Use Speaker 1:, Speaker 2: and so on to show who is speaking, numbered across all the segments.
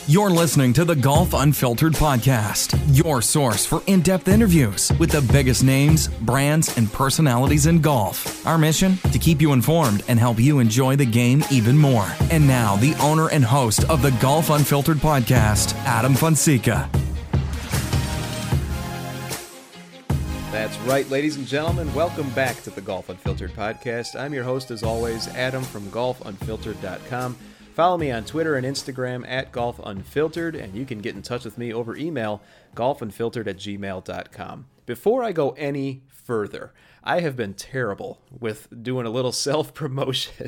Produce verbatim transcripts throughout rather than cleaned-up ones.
Speaker 1: You're listening to the Golf Unfiltered podcast, your source for in-depth interviews with the biggest names, brands, and personalities in golf. Our mission? To keep you informed and help you enjoy the game even more. And now, the owner and host of the Golf Unfiltered podcast, Adam Fonseca.
Speaker 2: That's right, ladies and gentlemen. Welcome back to the Golf Unfiltered podcast. I'm your host, as always, Adam from golf unfiltered dot com. Follow me on Twitter and Instagram at Golf Unfiltered, and you can get in touch with me over email, golf unfiltered at gmail dot com. Before I go any further, I have been terrible with doing a little self-promotion.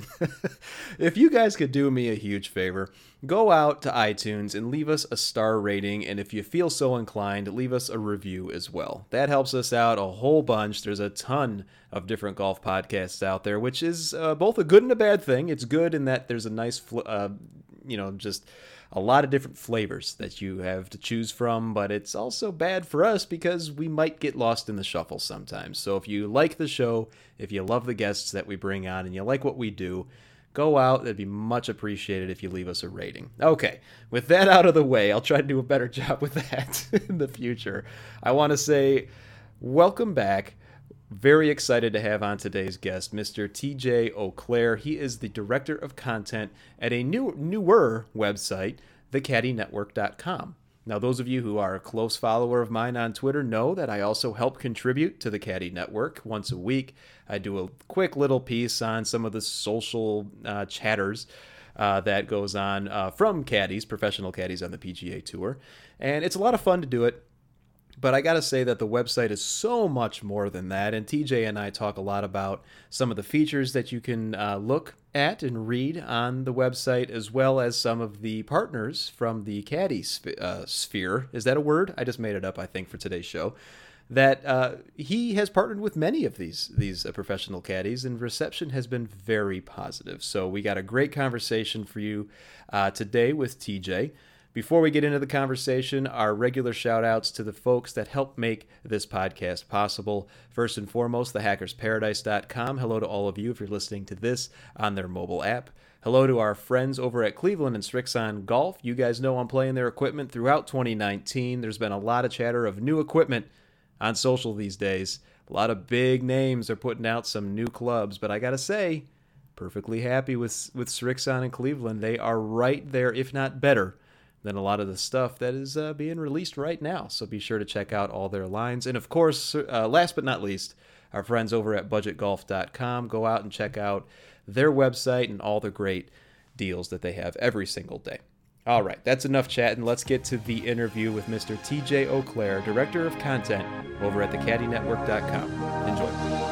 Speaker 2: If you guys could do me a huge favor, go out to iTunes and leave us a star rating, and if you feel so inclined, leave us a review as well. That helps us out a whole bunch. There's a ton of different golf podcasts out there, which is uh, both a good and a bad thing. It's good in that there's a nice, fl- uh, you know, just a lot of different flavors that you have to choose from, but it's also bad for us because we might get lost in the shuffle sometimes. So if you like the show, if you love the guests that we bring on, and you like what we do, go out. That'd be much appreciated if you leave us a rating. Okay, with that out of the way, I'll try to do a better job with that in the future. I want to say welcome back. Very excited to have on today's guest, Mister T J Auclair. He is the Director of Content at a new, newer website, the caddy network dot com. Now, those of you who are a close follower of mine on Twitter know that I also help contribute to the Caddy Network once a week. I do a quick little piece on some of the social uh, chatters uh, that goes on uh, from caddies, professional caddies on the P G A Tour. And it's a lot of fun to do it. But I got to say that the website is so much more than that. And T J and I talk a lot about some of the features that you can uh, look at and read on the website, as well as some of the partners from the caddy sp- uh, sphere. Is that a word? I just made it up, I think, for today's show. That uh, he has partnered with many of these, these uh, professional caddies, and reception has been very positive. So we got a great conversation for you uh, today with T J. Before we get into the conversation, our regular shout-outs to the folks that help make this podcast possible. First and foremost, the hackers paradise dot com. Hello to all of you if you're listening to this on their mobile app. Hello to our friends over at Cleveland and Srixon Golf. You guys know I'm playing their equipment throughout twenty nineteen. There's been a lot of chatter of new equipment on social these days. A lot of big names are putting out some new clubs, but I got to say, perfectly happy with, with Srixon and Cleveland. They are right there, if not better, than a lot of the stuff that is uh, being released right now. So be sure to check out all their lines. And of course, uh, last but not least, our friends over at budget golf dot com. Go out and check out their website and all the great deals that they have every single day. All right, that's enough chat, and let's get to the interview with Mister T J Auclair, Director of Content over at the caddy network dot com. Enjoy.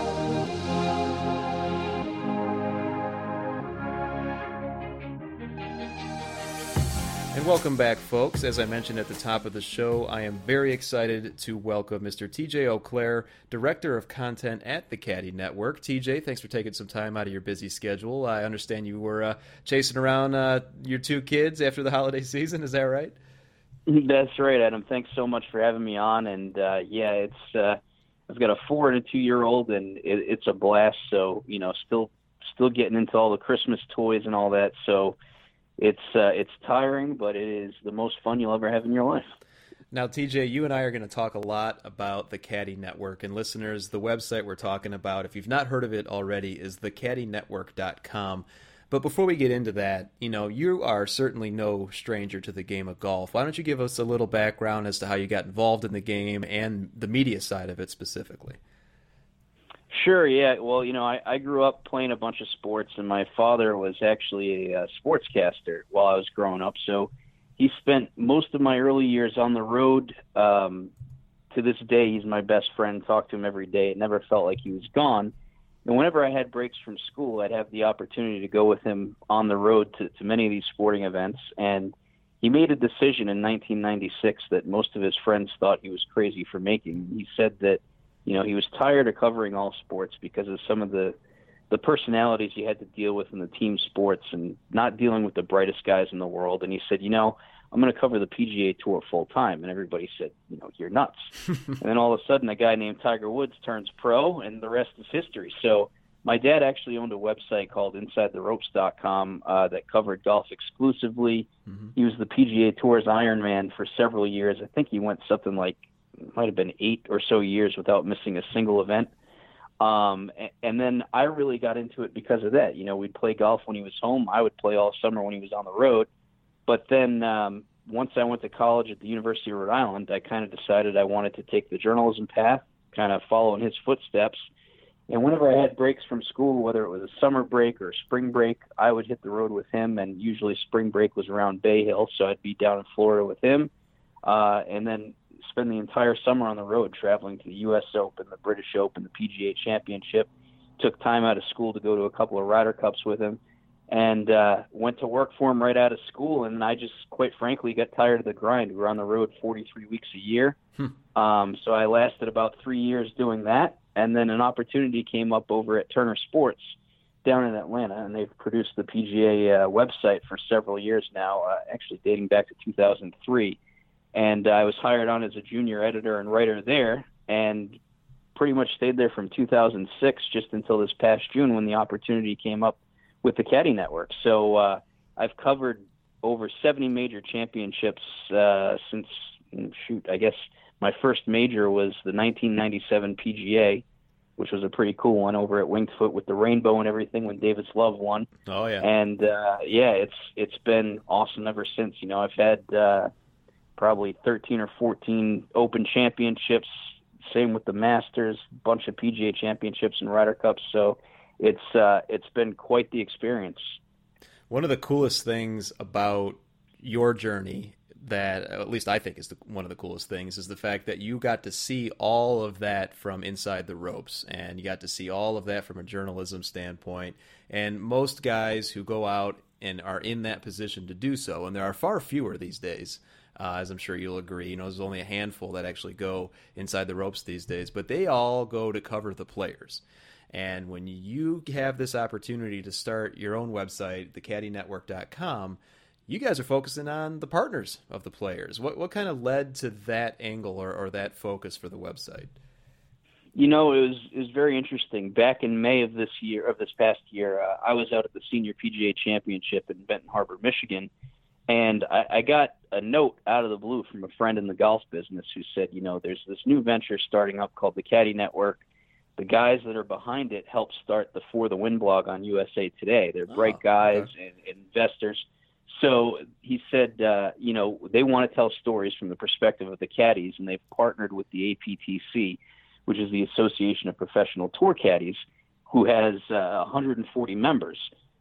Speaker 2: And welcome back, folks. As I mentioned at the top of the show, I am very excited to welcome Mister T J Auclair, Director of Content at the Caddy Network. T J, thanks for taking some time out of your busy schedule. I understand you were uh, chasing around uh, your two kids after the holiday season. Is that right?
Speaker 3: That's right, Adam. Thanks so much for having me on. And, uh, yeah, it's uh, I've got a four- and a two-year-old, and it, it's a blast. So, you know, still still getting into all the Christmas toys and all that. So, It's uh, it's tiring, but it is the most fun you'll ever have in your life.
Speaker 2: Now, T J, you and I are going to talk a lot about the Caddy Network. And listeners, the website we're talking about, if you've not heard of it already, is the caddy network dot com. But before we get into that, you know, you are certainly no stranger to the game of golf. Why don't you give us a little background as to how you got involved in the game and the media side of it specifically?
Speaker 3: Sure, yeah. Well, you know, I, I grew up playing a bunch of sports, and my father was actually a, a sportscaster while I was growing up. So he spent most of my early years on the road. Um, to this day, he's my best friend. Talk to him every day. It never felt like he was gone. And whenever I had breaks from school, I'd have the opportunity to go with him on the road to, to many of these sporting events. And he made a decision in nineteen ninety-six that most of his friends thought he was crazy for making. He said that, you know, he was tired of covering all sports because of some of the, the personalities you had to deal with in the team sports and not dealing with the brightest guys in the world. And he said, you know, I'm going to cover the P G A Tour full time. And everybody said, you know, you're nuts. And then all of a sudden, a guy named Tiger Woods turns pro, and the rest is history. So my dad actually owned a website called inside the ropes dot com uh, that covered golf exclusively. Mm-hmm. He was the P G A Tour's Ironman for several years. I think he went something like, might have been eight or so years without missing a single event. Um, and then I really got into it because of that. You know, we'd play golf when he was home. I would play all summer when he was on the road. But then um, once I went to college at the University of Rhode Island, I kind of decided I wanted to take the journalism path, kind of follow in his footsteps. And whenever I had breaks from school, whether it was a summer break or a spring break, I would hit the road with him. And usually spring break was around Bay Hill, so I'd be down in Florida with him. Uh, and then spend the entire summer on the road, traveling to the U S Open, the British Open, the P G A Championship. Took time out of school to go to a couple of Ryder Cups with him, and uh, went to work for him right out of school. And I just, quite frankly, got tired of the grind. We were on the road forty-three weeks a year. Hmm. Um, so I lasted about three years doing that. And then an opportunity came up over at Turner Sports down in Atlanta, and they've produced the P G A uh, website for several years now, uh, actually dating back to two thousand three. And I was hired on as a junior editor and writer there, and pretty much stayed there from two thousand six just until this past June when the opportunity came up with the Caddy Network. So uh, I've covered over seventy major championships uh, since, shoot, I guess my first major was the nineteen ninety-seven P G A, which was a pretty cool one over at Winged Foot with the rainbow and everything when Davis Love won.
Speaker 2: Oh, yeah.
Speaker 3: And, uh, yeah, it's it's been awesome ever since. You know, I've had uh, – probably thirteen or fourteen Open championships, same with the Masters, bunch of P G A championships and Ryder Cups. So it's uh, it's been quite the experience.
Speaker 2: One of the coolest things about your journey, that at least I think is the, one of the coolest things, is the fact that you got to see all of that from inside the ropes, and you got to see all of that from a journalism standpoint. And most guys who go out and are in that position to do so, and there are far fewer these days, Uh, as I'm sure you'll agree. You know, there's only a handful that actually go inside the ropes these days, but they all go to cover the players. And when you have this opportunity to start your own website, the caddy network dot com, you guys are focusing on the partners of the players. What what kind of led to that angle or, or that focus for the website?
Speaker 3: You know, it was it was very interesting. Back in May of this year, of this past year, uh, I was out at the Senior P G A Championship in Benton Harbor, Michigan. And I, I got a note out of the blue from a friend in the golf business who said, you know, there's this new venture starting up called the Caddy Network. The guys that are behind it helped start the For the Win blog on U S A Today. They're bright oh, guys okay. and, and investors. So he said, uh, you know, they want to tell stories from the perspective of the caddies, and they've partnered with the A P T C, which is the Association of Professional Tour Caddies, who has uh, one hundred forty members.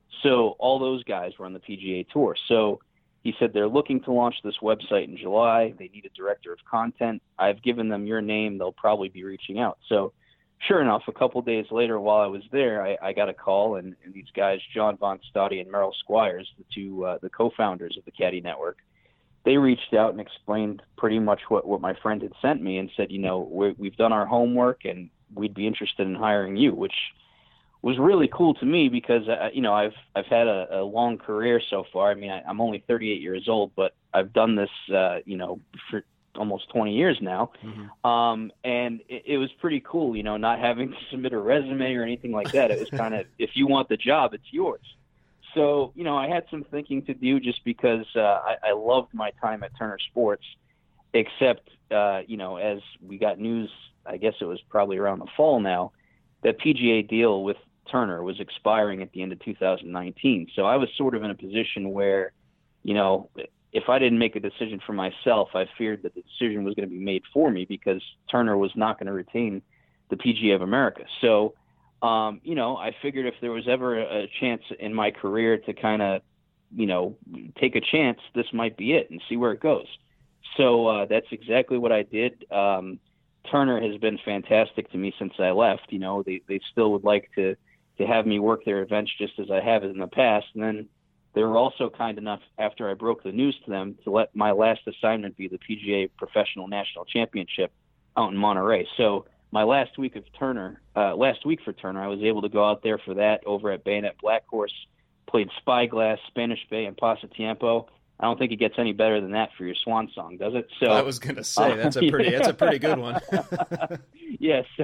Speaker 3: So all those guys were on the P G A Tour. So he said they're looking to launch this website in July. They need a director of content. I've given them your name. They'll probably be reaching out. So sure enough, a couple days later while I was there, I, I got a call, and, and these guys, John Von Staudy and Merrill Squires, the two uh, the co-founders of the Caddy Network, they reached out and explained pretty much what, what my friend had sent me and said, you know, we're, we've done our homework and we'd be interested in hiring you, which was really cool to me because, uh, you know, I've I've had a, a long career so far. I mean, I, I'm only thirty-eight years old, but I've done this, uh, you know, for almost twenty years now. Mm-hmm. Um, and it, it was pretty cool, you know, not having to submit a resume or anything like that. It was kind of, if you want the job, it's yours. So, you know, I had some thinking to do just because uh, I, I loved my time at Turner Sports, except, uh, you know, as we got news, I guess it was probably around the fall now, that P G A deal with Turner was expiring at the end of two thousand nineteen. So I was sort of in a position where, you know, if I didn't make a decision for myself, I feared that the decision was going to be made for me because Turner was not going to retain the P G A of America. So, um, you know, I figured if there was ever a chance in my career to kind of, you know, take a chance, this might be it and see where it goes. So uh, that's exactly what I did. Um, Turner has been fantastic to me since I left. You know, they, they still would like to, to have me work their events just as I have in the past. And then they were also kind enough, after I broke the news to them, to let my last assignment be the P G A Professional National Championship out in Monterey. So my last week of Turner, uh, last week for Turner, I was able to go out there for that over at Bayonet Black Horse, played Spyglass, Spanish Bay, and Pasatiempo. I don't think it gets any better than that for your swan song, does it? So
Speaker 2: I was going to say, that's a pretty, uh, that's a pretty good one.
Speaker 3: Yes.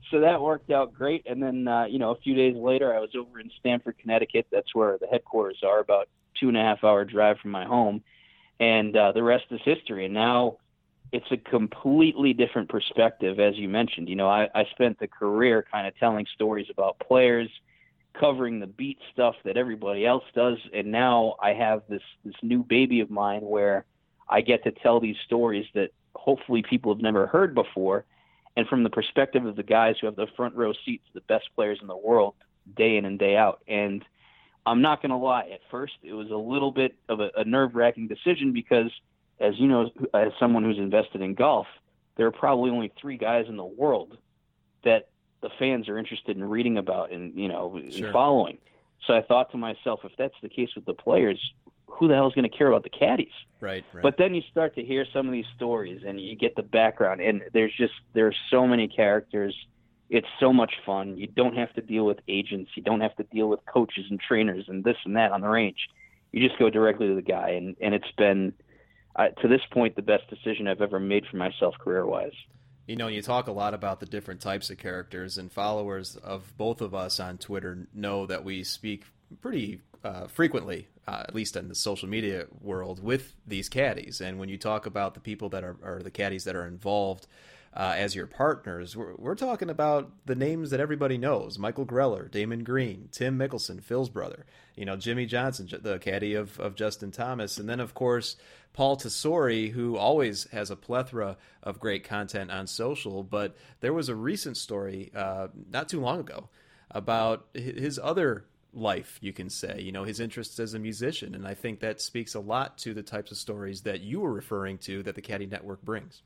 Speaker 3: so that worked out great. And then, uh, you know, a few days later, I was over in Stamford, Connecticut. That's where the headquarters are, about two and a half hour drive from my home. And uh, the rest is history. And now it's a completely different perspective, as you mentioned. You know, I, I spent a career kind of telling stories about players, covering the beat stuff that everybody else does. And now I have this, this new baby of mine where I get to tell these stories that hopefully people have never heard before. And from the perspective of the guys who have the front row seats, the best players in the world, day in and day out. And I'm not going to lie, at first it was a little bit of a, a nerve-wracking decision because, as you know, as someone who's invested in golf, there are probably only three guys in the world that the fans are interested in reading about and, you know,
Speaker 2: Sure.
Speaker 3: and following. So I thought to myself, if that's the case with the players, who the hell is going to care about the caddies?
Speaker 2: Right, right.
Speaker 3: But then you start to hear some of these stories and you get the background, and there's just, there are so many characters. It's so much fun. You don't have to deal with agents. You don't have to deal with coaches and trainers and this and that on the range. You just go directly to the guy. And, and it's been, uh, to this point, the best decision I've ever made for myself career-wise.
Speaker 2: You know, you talk a lot about the different types of characters, and followers of both of us on Twitter know that we speak pretty uh, frequently, uh, at least in the social media world, with these caddies. And when you talk about the people that are, or the caddies that are involved uh, as your partners, we're, we're talking about the names that everybody knows: Michael Greller, Damon Green, Tim Mickelson, Phil's brother, you know, Jimmy Johnson, the caddy of, of Justin Thomas, and then of course Paul Tesori, who always has a plethora of great content on social. But there was a recent story uh, not too long ago about his other life, you can say, you know, his interests as a musician. And I think that speaks a lot to the types of stories that you were referring to that the Caddy Network brings.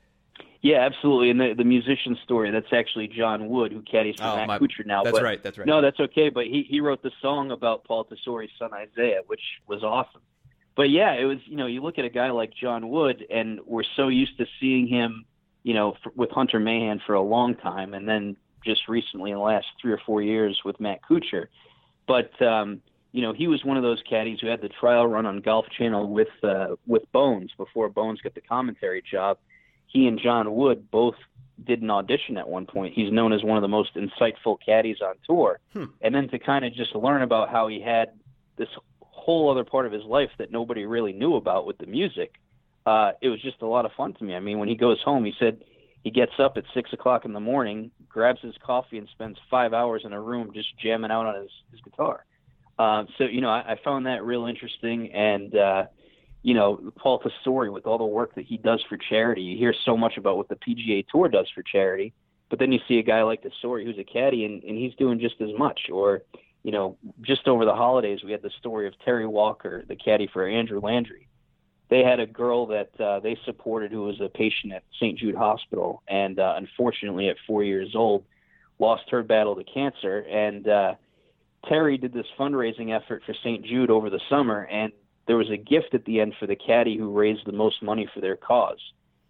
Speaker 3: Yeah, absolutely. And the, the musician story, that's actually John Wood, who caddies for
Speaker 2: Oh,
Speaker 3: Matt
Speaker 2: my-
Speaker 3: Kuchar now.
Speaker 2: That's
Speaker 3: but,
Speaker 2: right, that's right.
Speaker 3: No, that's okay. But he, he wrote the song about Paul Tesori's son, Isaiah, which was awesome. But yeah, it was, you know, you look at a guy like John Wood, and we're so used to seeing him, you know, f- with Hunter Mahan for a long time, and then just recently in the last three or four years with Matt Kuchar. But, um, you know, he was one of those caddies who had the trial run on Golf Channel with uh, with Bones before Bones got the commentary job. He and John Wood both did an audition at one point. He's known as one of the most insightful caddies on tour.
Speaker 2: Hmm.
Speaker 3: And then to kind of just learn about how he had this whole other part of his life that nobody really knew about with the music, uh, it was just a lot of fun to me. I mean, when he goes home, he said he gets up at six o'clock in the morning, grabs his coffee, and spends five hours in a room just jamming out on his, his guitar. Uh, so, you know, I, I found that real interesting. And, uh, you know, Paul Tesori, with all the work that he does for charity, you hear so much about what the P G A Tour does for charity, but then you see a guy like Tesori who's a caddy, and, and he's doing just as much. Or, you know, just over the holidays, we had the story of Terry Walker, the caddy for Andrew Landry. They had a girl that uh, they supported who was a patient at Saint Jude Hospital, and uh, unfortunately at four years old, lost her battle to cancer. And uh, Terry did this fundraising effort for Saint Jude over the summer, and there was a gift at the end for the caddy who raised the most money for their cause.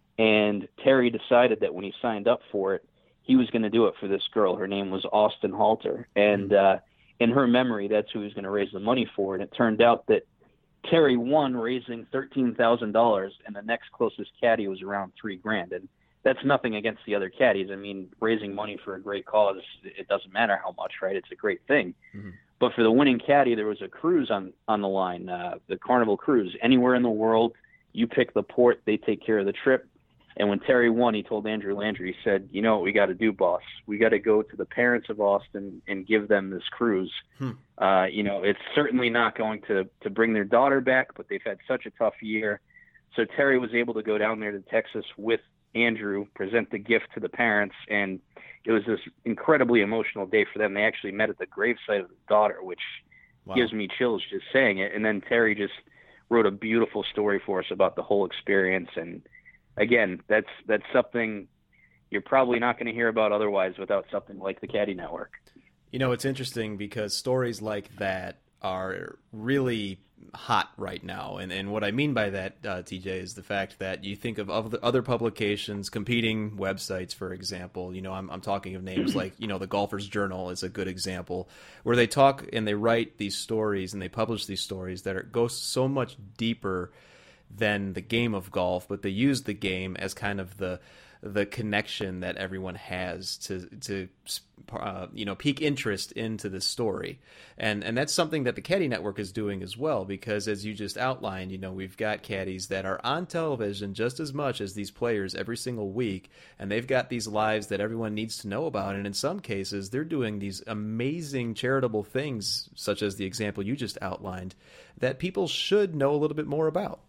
Speaker 3: And Terry decided that when he signed up for it, he was going to do it for this girl. Her name was Austin Halter. And uh, in her memory, that's who he was going to raise the money for. And it turned out that Terry won, raising thirteen thousand dollars, and the next closest caddy was around three grand. And that's nothing against the other caddies. I mean, raising money for a great cause, it doesn't matter how much, right? It's a great thing. Mm-hmm. But for the winning caddy, there was a cruise on, on the line, uh, the Carnival Cruise. Anywhere in the world, you pick the port, they take care of the trip. And when Terry won, he told Andrew Landry, he said, you know what we got to do, boss? We got to go to the parents of Austin and give them this cruise. Hmm. Uh, you know, it's certainly not going to, to bring their daughter back, but they've had such a tough year. So Terry was able to go down there to Texas with Andrew, present the gift to the parents, and it was this incredibly emotional day for them. They actually met at the gravesite of the daughter, which wow. gives me chills just saying it. And then Terry just wrote a beautiful story for us about the whole experience. And again, that's that's something you're probably not going to hear about otherwise without something like the Caddy Network.
Speaker 2: You know, it's interesting because stories like that are really hot right now. And and what I mean by that, uh, T J, is the fact that you think of other, other publications, competing websites, for example. You know, I'm, I'm talking of names like, you know, the Golfer's Journal is a good example, where they talk and they write these stories and they publish these stories that are, go so much deeper than the game of golf, but they use the game as kind of the the connection that everyone has to to uh, you know pique interest into this story, and and that's something that the Caddy Network is doing as well, because as you just outlined, you know we've got caddies that are on television just as much as these players every single week, and they've got these lives that everyone needs to know about, and in some cases they're doing these amazing charitable things, such as the example you just outlined, that people should know a little bit more about.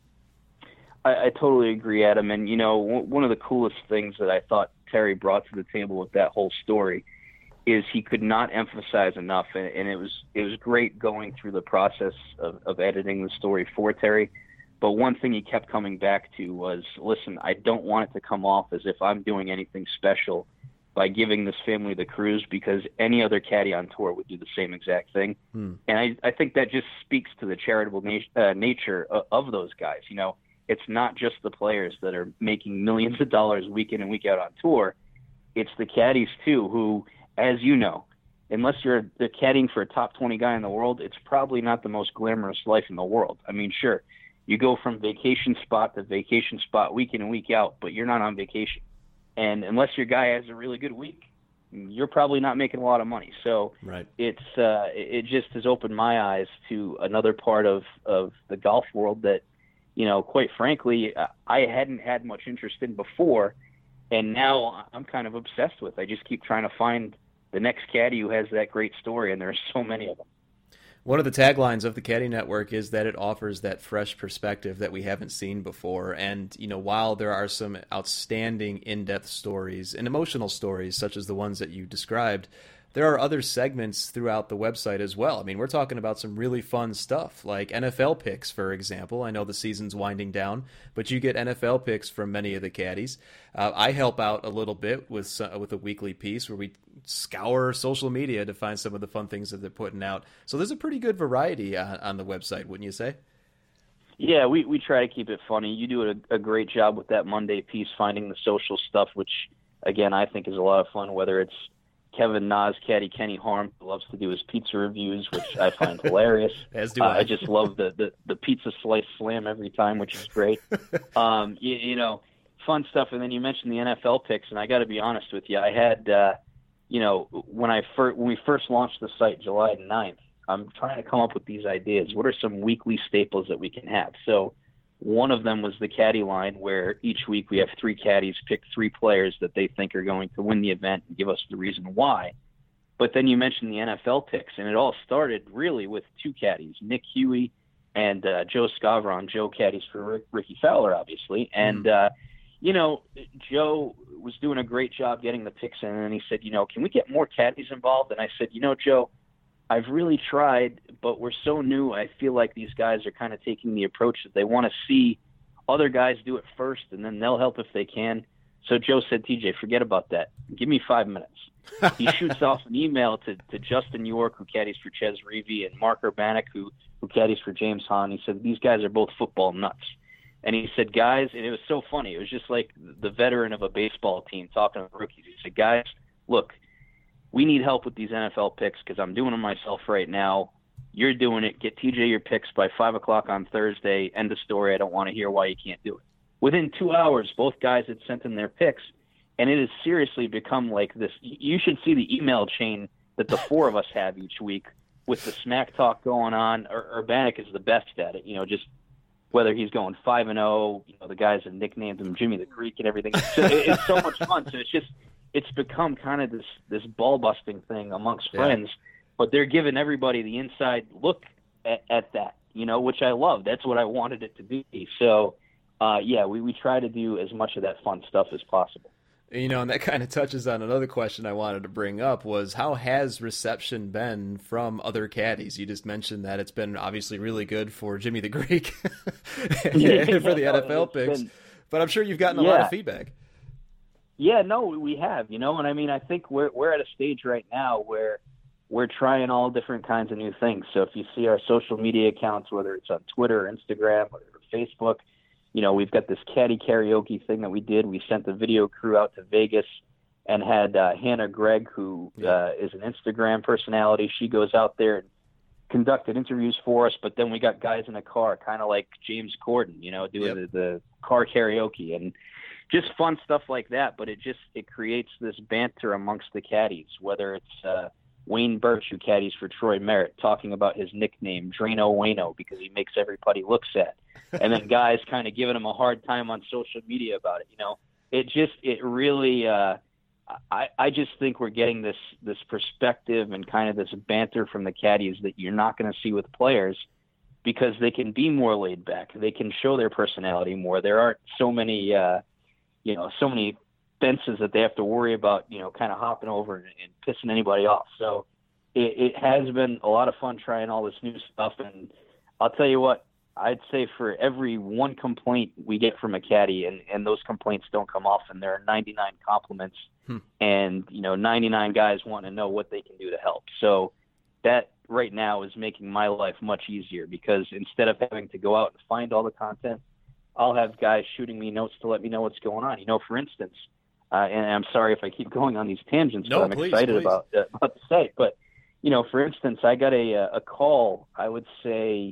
Speaker 3: I, I totally agree, Adam. And, you know, w- one of the coolest things that I thought Terry brought to the table with that whole story is he could not emphasize enough. And, and it was it was great going through the process of, of editing the story for Terry. But one thing he kept coming back to was, listen, I don't want it to come off as if I'm doing anything special by giving this family the cruise, because any other caddy on tour would do the same exact thing. Hmm. And I, I think that just speaks to the charitable na- uh, nature of, of those guys. You know, it's not just the players that are making millions of dollars week in and week out on tour. It's the caddies, too, who, as you know, unless you're the caddying for a top twenty guy in the world, it's probably not the most glamorous life in the world. I mean, sure, you go from vacation spot to vacation spot week in and week out, but you're not on vacation. And unless your guy has a really good week, you're probably not making a lot of money. So
Speaker 2: right.
Speaker 3: it's uh, it just has opened my eyes to another part of, of the golf world that, you know, quite frankly, I hadn't had much interest in before, and now I'm kind of obsessed with. I just keep trying to find the next caddy who has that great story, and there are so many of them.
Speaker 2: One of the taglines of the Caddy Network is that it offers that fresh perspective that we haven't seen before. And, you know, while there are some outstanding in-depth stories and emotional stories, such as the ones that you described, there are other segments throughout the website as well. I mean, we're talking about some really fun stuff, like N F L picks, for example. I know the season's winding down, but you get N F L picks from many of the caddies. Uh, I help out a little bit with uh, with a weekly piece where we scour social media to find some of the fun things that they're putting out. So there's a pretty good variety on, on the website, wouldn't you say?
Speaker 3: Yeah, we, we try to keep it funny. You do a, a great job with that Monday piece, finding the social stuff, which, again, I think is a lot of fun, whether it's Kevin Nas, caddy Kenny Harm, who loves to do his pizza reviews, which I find hilarious.
Speaker 2: As do
Speaker 3: uh,
Speaker 2: I.
Speaker 3: I just love the, the, the pizza slice slam every time, which is great. um, you, you know, fun stuff. And then you mentioned the N F L picks, and I got to be honest with you. I had, uh, you know, when I fir- when we first launched the site July ninth, I'm trying to come up with these ideas. What are some weekly staples that we can have? So one of them was the caddy line, where each week we have three caddies pick three players that they think are going to win the event and give us the reason why. But then you mentioned the N F L picks, and it all started really with two caddies, Nick Huey and uh, Joe Scavron. Joe caddies for Rick, Ricky Fowler, obviously. And, mm. uh, you know, Joe was doing a great job getting the picks in, and he said, you know, can we get more caddies involved? And I said, you know, Joe, I've really tried, but we're so new. I feel like these guys are kind of taking the approach that they want to see other guys do it first, and then they'll help if they can. So Joe said, T J, forget about that. Give me five minutes. He shoots off an email to, to Justin York, who caddies for Ches Reavie, and Mark Urbanek, who, who caddies for James Hahn. He said, these guys are both football nuts. And he said, guys, and it was so funny. It was just like the veteran of a baseball team talking to the rookies. He said, guys, look, we need help with these N F L picks because I'm doing them myself right now. You're doing it. Get T J your picks by five o'clock on Thursday. End of story. I don't want to hear why you can't do it. Within two hours, both guys had sent in their picks, and it has seriously become like this. You should see the email chain that the four of us have each week with the smack talk going on. Ur- Urbanek is the best at it, you know, just whether he's going five and oh, you know, the guys have nicknamed him Jimmy the Greek and everything. It's, so, it's so much fun. So it's just, it's become kind of this, this ball-busting thing amongst
Speaker 2: yeah.
Speaker 3: friends, but they're giving everybody the inside look at, at that, you know, which I love. That's what I wanted it to be. So, uh, yeah, we, we try to do as much of that fun stuff as possible.
Speaker 2: You know, and that kind of touches on another question I wanted to bring up was how has reception been from other caddies? You just mentioned that it's been obviously really good for Jimmy the Greek and
Speaker 3: yeah,
Speaker 2: for the
Speaker 3: no,
Speaker 2: N F L picks,
Speaker 3: been,
Speaker 2: but I'm sure you've gotten a
Speaker 3: yeah.
Speaker 2: lot of feedback.
Speaker 3: Yeah, no, we have, you know, and I mean, I think we're we're at a stage right now where we're trying all different kinds of new things. So if you see our social media accounts, whether it's on Twitter, or Instagram, or Facebook, you know, we've got this caddy karaoke thing that we did. We sent the video crew out to Vegas and had uh, Hannah Gregg, who uh, is an Instagram personality. She goes out there and conducted interviews for us, but then we got guys in a car, kind of like James Corden, you know, doing
Speaker 2: Yep.
Speaker 3: the, the car karaoke and just fun stuff like that. But it just it creates this banter amongst the caddies, whether it's uh, Wayne Birch, who caddies for Troy Merritt, talking about his nickname, Drano Wayno, because he makes everybody look sad. And then guys kind of giving him a hard time on social media about it. You know, it just, it really, uh, I, I just think we're getting this, this perspective and kind of this banter from the caddies that you're not going to see with players, because they can be more laid back. They can show their personality more. There aren't so many, uh, you know, so many fences that they have to worry about, you know, kind of hopping over and, and pissing anybody off. So it, it has been a lot of fun trying all this new stuff. And I'll tell you what, I'd say for every one complaint we get from a caddy, and, and those complaints don't come often, there are ninety-nine compliments hmm. and, you know, ninety-nine guys want to know what they can do to help. So that right now is making my life much easier, because instead of having to go out and find all the content, I'll have guys shooting me notes to let me know what's going on. You know, for instance, uh, and I'm sorry if I keep going on these tangents,
Speaker 2: no,
Speaker 3: but I'm
Speaker 2: please,
Speaker 3: excited
Speaker 2: please.
Speaker 3: about uh, about the site. But, you know, for instance, I got a a call, I would say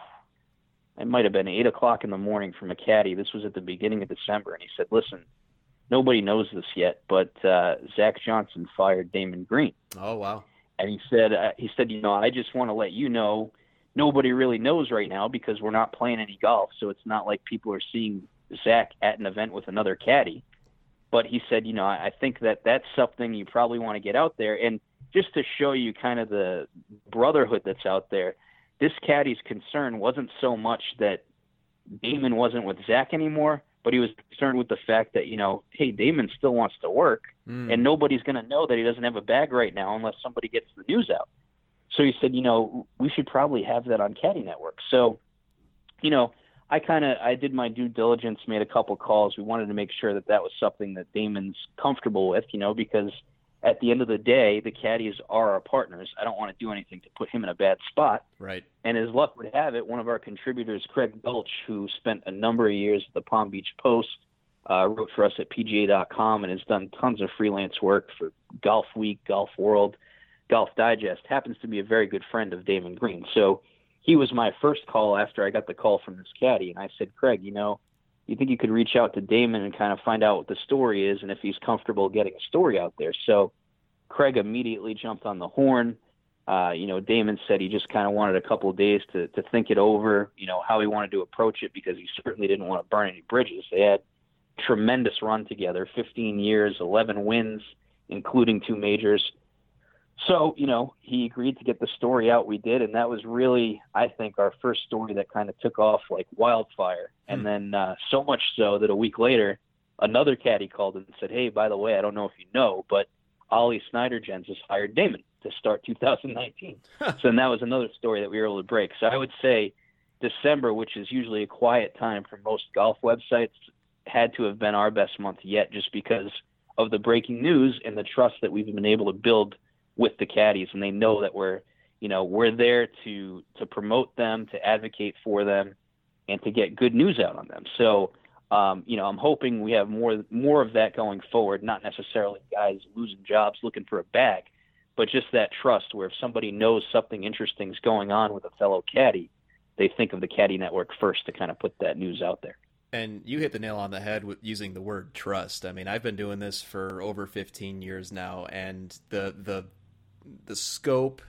Speaker 3: it might have been eight o'clock in the morning from a caddy. This was at the beginning of December. And he said, listen, nobody knows this yet, but uh, Zach Johnson fired Damon Green.
Speaker 2: Oh, wow.
Speaker 3: And he said, uh, he said, you know, I just want to let you know, nobody really knows right now because we're not playing any golf. So it's not like people are seeing Zach at an event with another caddy. But he said, you know, I, I think that that's something you probably want to get out there. And just to show you kind of the brotherhood that's out there, this caddy's concern wasn't so much that Damon wasn't with Zach anymore, but he was concerned with the fact that, you know, hey, Damon still wants to work, mm. and nobody's going to know that he doesn't have a bag right now unless somebody gets the news out. So he said, you know, we should probably have that on Caddy Network. So, you know, I kind of I did my due diligence, made a couple calls. We wanted to make sure that that was something that Damon's comfortable with, you know, because at the end of the day, the caddies are our partners. I don't want to do anything to put him in a bad spot.
Speaker 2: Right.
Speaker 3: And as luck would have it, one of our contributors, Craig Belch, who spent a number of years at the Palm Beach Post, uh, wrote for us at P G A dot com and has done tons of freelance work for Golf Week, Golf World, Golf Digest, happens to be a very good friend of Damon Green. So he was my first call after I got the call from this caddy. And I said, Craig, you know, you think you could reach out to Damon and kind of find out what the story is and if he's comfortable getting a story out there? So Craig immediately jumped on the horn. Uh, you know, Damon said he just kind of wanted a couple of days to, to think it over, you know, how he wanted to approach it, because he certainly didn't want to burn any bridges. They had tremendous run together, fifteen years, eleven wins, including two majors. So, you know, he agreed to get the story out. We did, and that was really, I think, our first story that kind of took off like wildfire. Mm. And then uh, so much so that a week later, another caddy called and said, hey, by the way, I don't know if you know, but Ollie Snyderjens has hired Damon to start two thousand nineteen. So and that was another story that we were able to break. So I would say December, which is usually a quiet time for most golf websites, had to have been our best month yet, just because of the breaking news and the trust that we've been able to build with the caddies. And they know that we're, you know, we're there to, to promote them, to advocate for them, and to get good news out on them. So, um, you know, I'm hoping we have more, more of that going forward, not necessarily guys losing jobs looking for a bag, but just that trust where if somebody knows something interesting is going on with a fellow caddy, they think of the Caddy Network first to kind of put that news out there.
Speaker 2: And you hit the nail on the head with using the word trust. I mean, I've been doing this for over fifteen years now, and the the the scope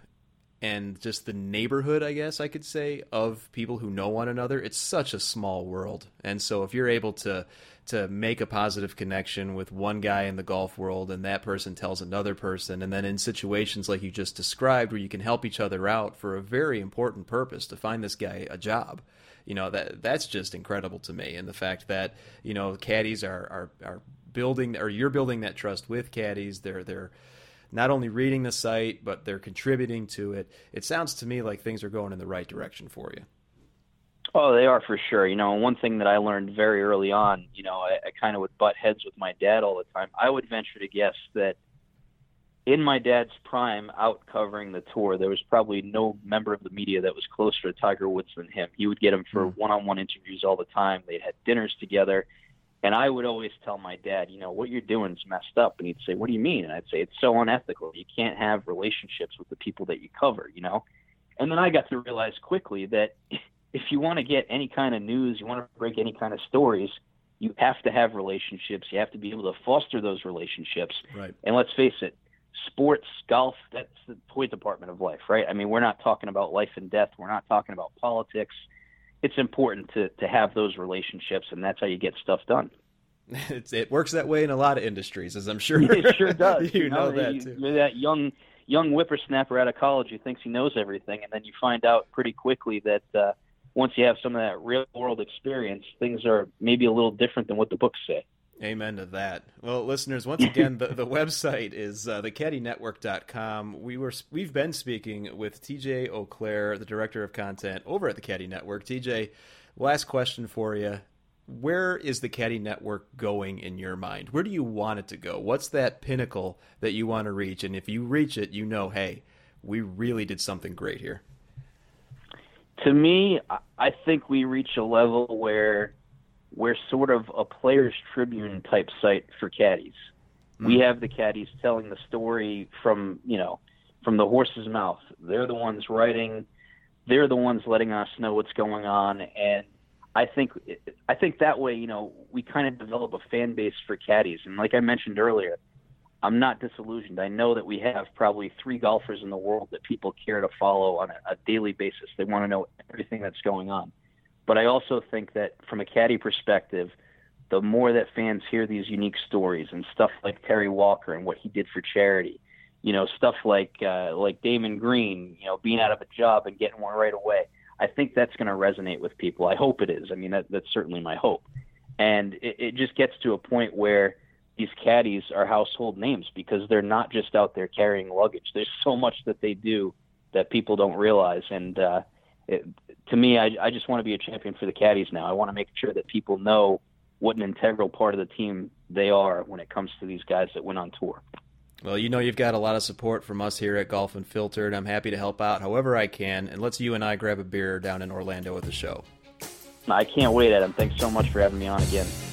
Speaker 2: and just the neighborhood, I guess I could say, of people who know one another, it's such a small world. And so if you're able to to make a positive connection with one guy in the golf world, and that person tells another person, and then in situations like you just described where you can help each other out for a very important purpose to find this guy a job, you know, that that's just incredible to me. And the fact that, you know, caddies are are, are building, or you're building that trust with caddies, they're they're not only reading the site, but they're contributing to it. It sounds to me like things are going in the right direction for you.
Speaker 3: Oh, they are for sure. You know, one thing that I learned very early on, you know, I, I kind of would butt heads with my dad all the time. I would venture to guess that in my dad's prime out covering the tour, there was probably no member of the media that was closer to Tiger Woods than him. He would get him for one-on-one interviews all the time. They had dinners together. And I would always tell my dad, you know, what you're doing is messed up. And he'd say, what do you mean? And I'd say, it's so unethical. You can't have relationships with the people that you cover, you know? And then I got to realize quickly that if you want to get any kind of news, you want to break any kind of stories, you have to have relationships. You have to be able to foster those relationships.
Speaker 2: Right.
Speaker 3: And let's face it, sports, golf, that's the toy department of life, right? I mean, we're not talking about life and death. We're not talking about politics. It's important to, to have those relationships, and that's how you get stuff done.
Speaker 2: It's, it works that way in a lot of industries, as I'm sure.
Speaker 3: It sure does.
Speaker 2: you,
Speaker 3: you
Speaker 2: know,
Speaker 3: know
Speaker 2: that
Speaker 3: you,
Speaker 2: too.
Speaker 3: You're that young young whippersnapper out of college who thinks he knows everything, and then you find out pretty quickly that uh, once you have some of that real-world experience, things are maybe a little different than what the books say.
Speaker 2: Amen to that. Well, listeners, once again, the, the website is uh, the caddy network dot com. We were we've been speaking with T J Auclair, the director of content over at the Caddy Network. T J, last question for you. Where is the Caddy Network going in your mind? Where do you want it to go? What's that pinnacle that you want to reach? And if you reach it, you know, hey, we really did something great here.
Speaker 3: To me, I think we reach a level where we're sort of a Players Tribune type site for caddies. Mm. We have the caddies telling the story from, you know, from the horse's mouth. They're the ones writing. They're the ones letting us know what's going on. And I think I think that way, you know, we kind of develop a fan base for caddies. And like I mentioned earlier, I'm not disillusioned. I know that we have probably three golfers in the world that people care to follow on a, a daily basis. They want to know everything that's going on. But I also think that from a caddy perspective, the more that fans hear these unique stories and stuff like Terry Walker and what he did for charity, you know, stuff like uh, like Damon Green, you know, being out of a job and getting one right away, I think that's going to resonate with people. I hope it is. I mean, that, that's certainly my hope. And it, it just gets to a point where these caddies are household names because they're not just out there carrying luggage. There's so much that they do that people don't realize. And uh, it, to me, I, I just want to be a champion for the caddies now. I want to make sure that people know what an integral part of the team they are when it comes to these guys that went on tour.
Speaker 2: Well, you know you've got a lot of support from us here at Golf Unfiltered. I'm happy to help out however I can, and let's you and I grab a beer down in Orlando at the show.
Speaker 3: I can't wait, Adam. Thanks so much for having me on again.